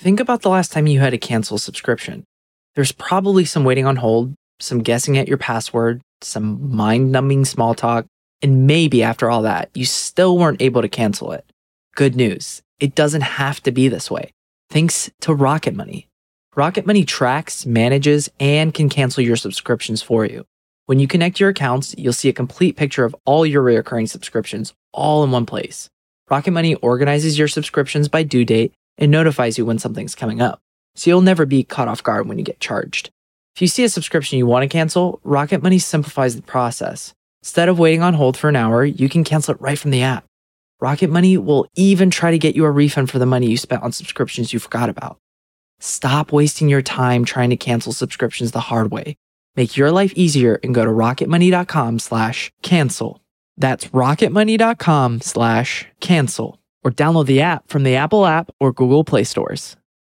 think about the last time you had to cancel a subscription. There's probably some waiting on hold, some guessing at your password, some mind-numbing small talk, and maybe after all that, you still weren't able to cancel it. Good news, it doesn't have to be this way. Thanks to Rocket Money. Rocket Money tracks, manages, and can cancel your subscriptions for you. When you connect your accounts, you'll see a complete picture of all your recurring subscriptions all in one place. Rocket Money organizes your subscriptions by due date and notifies you when something's coming up, so you'll never be caught off guard when you get charged. If you see a subscription you want to cancel, Rocket Money simplifies the process. Instead of waiting on hold for an hour, you can cancel it right from the app. Rocket Money will even try to get you a refund for the money you spent on subscriptions you forgot about. Stop wasting your time trying to cancel subscriptions the hard way. Make your life easier and go to rocketmoney.com/cancel. That's rocketmoney.com/cancel. Or download the app from the Apple app or Google Play stores.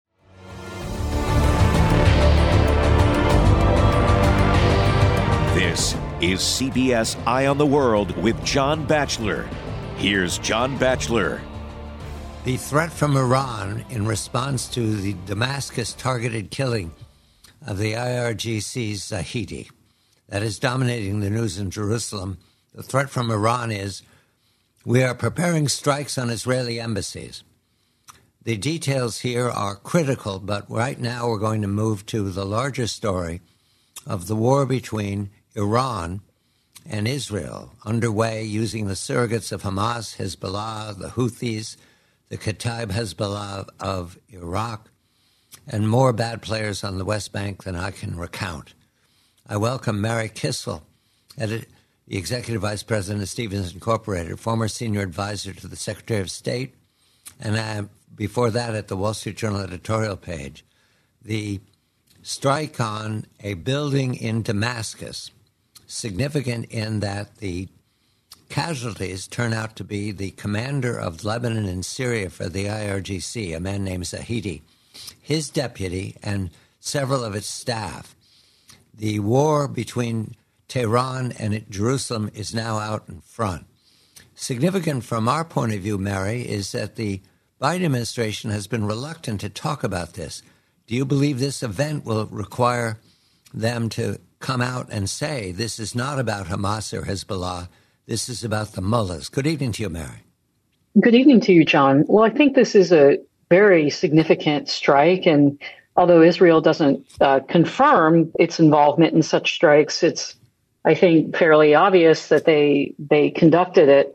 This is CBS Eye on the World with John Batchelor. Here's John Batchelor. The threat from Iran in response to the Damascus targeted killing of the IRGC's Zahidi, that is dominating the news in Jerusalem. The threat from Iran is, we are preparing strikes on Israeli embassies. The details here are critical, but right now we're going to move to the larger story of the war between Iran and Israel, underway using the surrogates of Hamas, Hezbollah, the Houthis, the Kataib Hezbollah of Iraq, and more bad players on the West Bank than I can recount. I welcome Mary Kissel, the Executive Vice President of Stevens Incorporated, former senior advisor to the Secretary of State, and before that at the Wall Street Journal editorial page. The strike on a building in Damascus, significant in that the casualties turn out to be the commander of Lebanon and Syria for the IRGC, a man named Zahidi, his deputy, and several of its staff. The war between Tehran and Jerusalem is now out in front. Significant from our point of view, Mary, is that the Biden administration has been reluctant to talk about this. Do you believe this event will require them to come out and say this is not about Hamas or Hezbollah, this is about the mullahs? Good evening to you, Mary. Good evening to you, John. Well, I think this is a very significant strike, and although Israel doesn't confirm its involvement in such strikes, it's, I think, fairly obvious that they conducted it.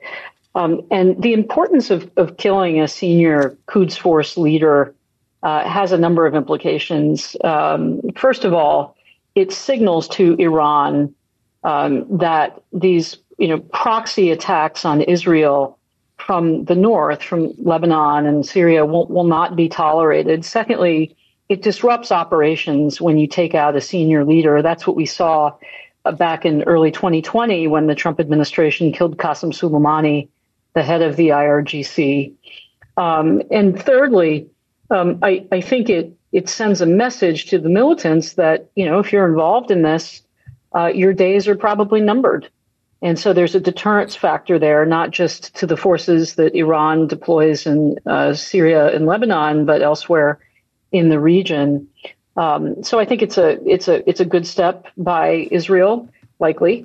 And the importance of killing a senior Quds Force leader has a number of implications. First of all, it signals to Iran that these, proxy attacks on Israel from the north, from Lebanon and Syria, will not be tolerated. Secondly, it disrupts operations when you take out a senior leader. That's what we saw back in early 2020 when the Trump administration killed Qasem Soleimani, the head of the IRGC. And thirdly, I think it sends a message to the militants that, if you're involved in this, your days are probably numbered. And so there's a deterrence factor there, not just to the forces that Iran deploys in Syria and Lebanon, but elsewhere in the region. So I think it's a good step by Israel, likely.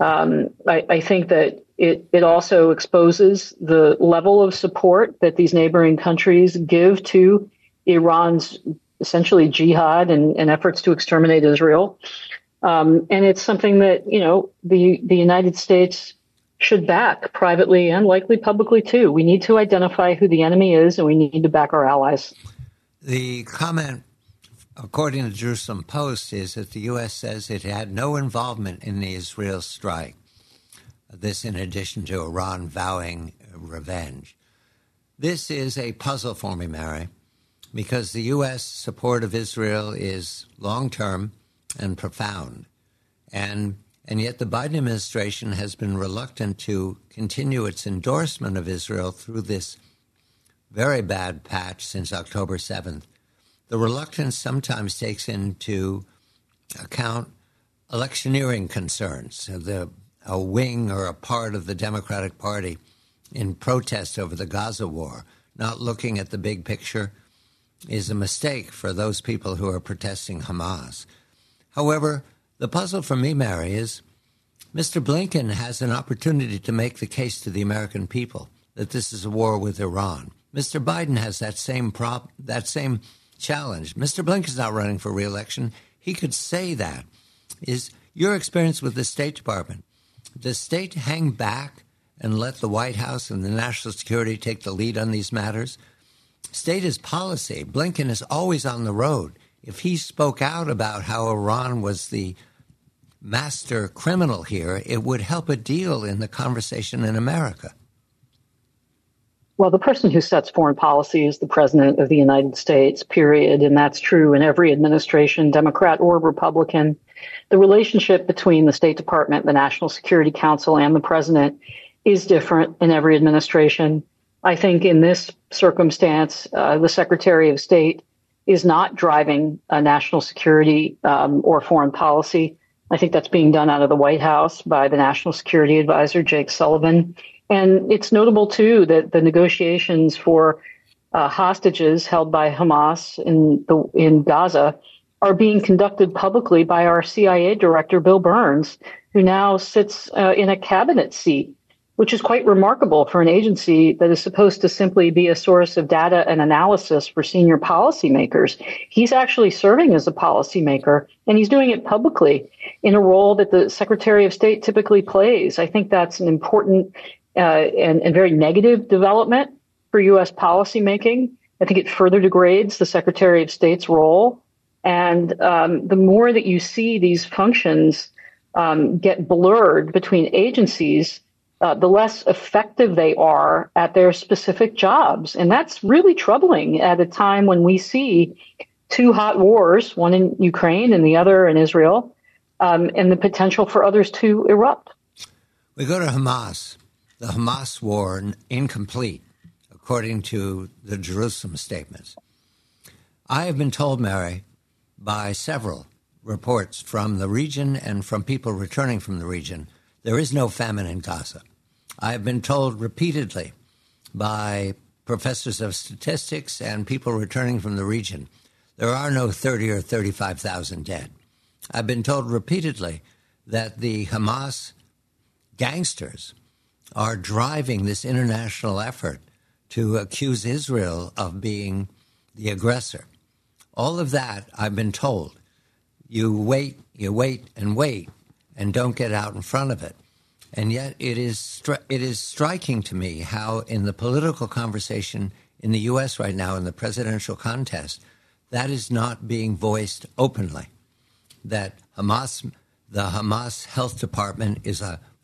I think that it also exposes the level of support that these neighboring countries give to Iran's essentially jihad and efforts to exterminate Israel. And it's something that, the United States should back privately and likely publicly, too. We need to identify who the enemy is, and we need to back our allies. The comment, according to the Jerusalem Post, is that the U.S. says it had no involvement in the Israel strike. This in addition to Iran vowing revenge. This is a puzzle for me, Mary, because the U.S. support of Israel is long-term and profound. And yet the Biden administration has been reluctant to continue its endorsement of Israel through this very bad patch since October 7th. The reluctance sometimes takes into account electioneering concerns, a wing or a part of the Democratic Party in protest over the Gaza war, not looking at the big picture is a mistake for those people who are protesting Hamas. However, the puzzle for me, Mary, is Mr. Blinken has an opportunity to make the case to the American people that this is a war with Iran. Mr. Biden has that same challenge. Mr. Blinken's not running for re-election. He could say that. Is your experience with the State Department? Does state hang back and let the White House and the national security take the lead on these matters? State is policy. Blinken is always on the road. If he spoke out about how Iran was the master criminal here, it would help a deal in the conversation in America. Well, the person who sets foreign policy is the president of the United States, period. And that's true in every administration, Democrat or Republican. The relationship between the State Department, the National Security Council, and the president is different in every administration. I think in this circumstance, the Secretary of State is not driving national security or foreign policy. I think that's being done out of the White House by the National Security Advisor, Jake Sullivan. And it's notable, too, that the negotiations for hostages held by Hamas in Gaza are being conducted publicly by our CIA director, Bill Burns, who now sits in a cabinet seat, which is quite remarkable for an agency that is supposed to simply be a source of data and analysis for senior policymakers. He's actually serving as a policymaker, and he's doing it publicly in a role that the Secretary of State typically plays. I think that's an important and very negative development for U.S. policymaking. I think it further degrades the Secretary of State's role. And the more that you see these functions get blurred between agencies, the less effective they are at their specific jobs. And that's really troubling at a time when we see two hot wars, one in Ukraine and the other in Israel, and the potential for others to erupt. We go to Hamas. The Hamas war incomplete, according to the Jerusalem statements. I have been told, Mary, by several reports from the region and from people returning from the region, there is no famine in Gaza. I have been told repeatedly by professors of statistics and people returning from the region, there are no 30 or 35,000 dead. I've been told repeatedly that the Hamas gangsters are driving this international effort to accuse Israel of being the aggressor. All of that, I've been told. You wait, and don't get out in front of it. And yet it is striking to me how in the political conversation in the U.S. right now, in the presidential contest, that is not being voiced openly. That the Hamas Health Department is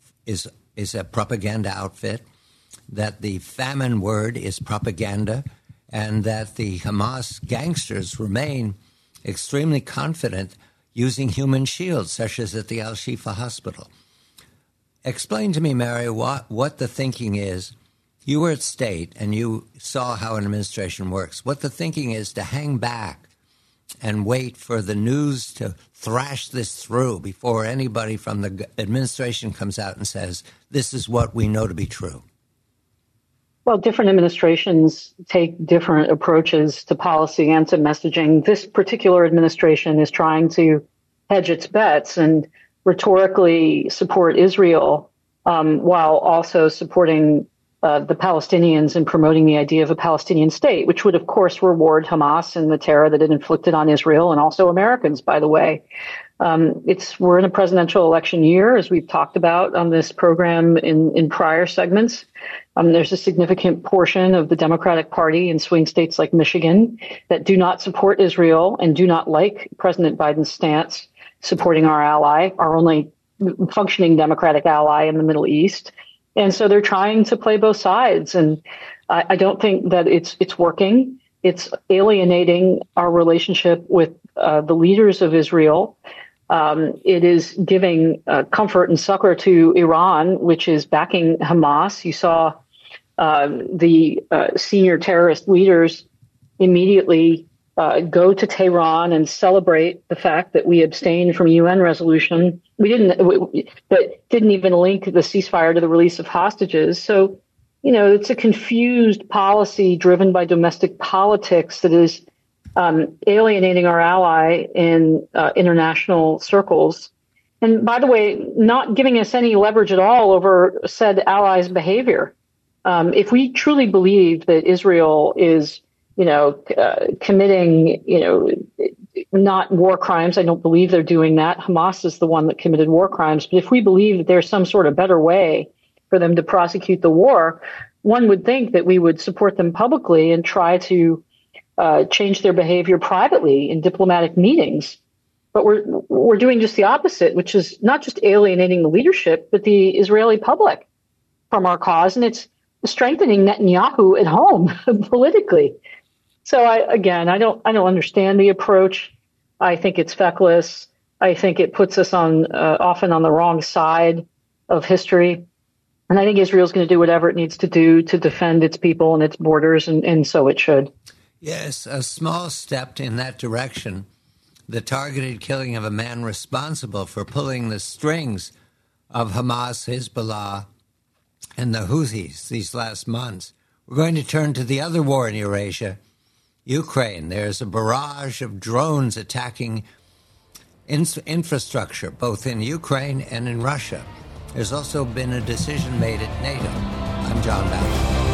a propaganda outfit, that the famine word is propaganda, and that the Hamas gangsters remain extremely confident using human shields, such as at the Al-Shifa Hospital. Explain to me, Mary, what the thinking is. You were at State, and you saw how an administration works. What the thinking is to hang back and wait for the news to thrash this through before anybody from the administration comes out and says, this is what we know to be true. Well, different administrations take different approaches to policy and to messaging. This particular administration is trying to hedge its bets and rhetorically support Israel while also supporting the Palestinians and promoting the idea of a Palestinian state, which would, of course, reward Hamas and the terror that it inflicted on Israel and also Americans, by the way. We're in a presidential election year, as we've talked about on this program in prior segments. There's a significant portion of the Democratic Party in swing states like Michigan that do not support Israel and do not like President Biden's stance supporting our ally, our only functioning Democratic ally in the Middle East. And so they're trying to play both sides. And I don't think that it's working. It's alienating our relationship with the leaders of Israel. It is giving comfort and succor to Iran, which is backing Hamas. You saw the senior terrorist leaders immediately go to Tehran and celebrate the fact that we abstained from a UN resolution. But didn't even link the ceasefire to the release of hostages. So, it's a confused policy driven by domestic politics that is alienating our ally in international circles. And by the way, not giving us any leverage at all over said allies' behavior. If we truly believe that Israel is, committing, not war crimes, I don't believe they're doing that. Hamas is the one that committed war crimes. But if we believe that there's some sort of better way for them to prosecute the war, one would think that we would support them publicly and try to change their behavior privately in diplomatic meetings. But we're doing just the opposite, which is not just alienating the leadership, but the Israeli public from our cause. And it's strengthening Netanyahu at home politically. So I don't understand the approach. I think it's feckless. I think it puts us often on the wrong side of history. And I think Israel's going to do whatever it needs to do to defend its people and its borders, and so it should. Yes, a small step in that direction. The targeted killing of a man responsible for pulling the strings of Hamas, Hezbollah, and the Houthis these last months. We're going to turn to the other war in Eurasia, Ukraine. There's a barrage of drones attacking infrastructure, both in Ukraine and in Russia. There's also been a decision made at NATO. I'm John Batchelor.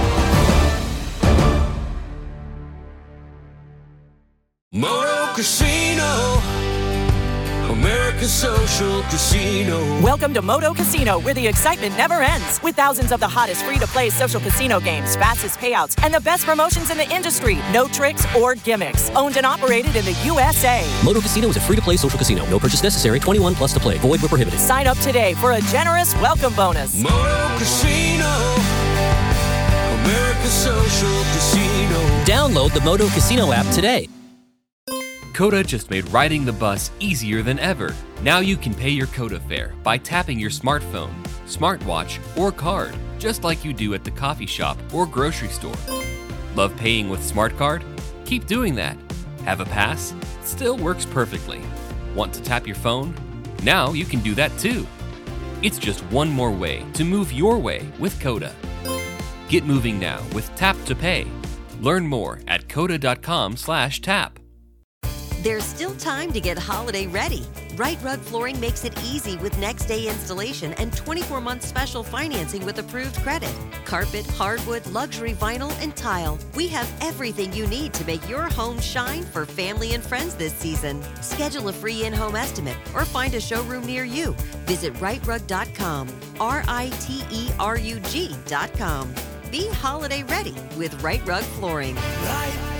Moto Casino, America's social casino. Welcome to Moto Casino, where the excitement never ends. With thousands of the hottest free-to-play social casino games, fastest payouts, and the best promotions in the industry. No tricks or gimmicks. Owned and operated in the USA. Moto Casino is a free-to-play social casino. No purchase necessary. 21 plus to play. Void where prohibited. Sign up today for a generous welcome bonus. Moto Casino, America's social casino. Download the Moto Casino app today. Coda just made riding the bus easier than ever. Now you can pay your Coda fare by tapping your smartphone, smartwatch, or card, just like you do at the coffee shop or grocery store. Love paying with Smart Card? Keep doing that. Have a pass? It still works perfectly. Want to tap your phone? Now you can do that too. It's just one more way to move your way with Coda. Get moving now with Tap to Pay. Learn more at coda.com/tap. There's still time to get holiday ready. Right Rug Flooring makes it easy with next day installation and 24-month special financing with approved credit. Carpet, hardwood, luxury vinyl, and tile. We have everything you need to make your home shine for family and friends this season. Schedule a free in-home estimate or find a showroom near you. Visit rightrug.com, RITERUG.com. Be holiday ready with Right Rug Flooring. Right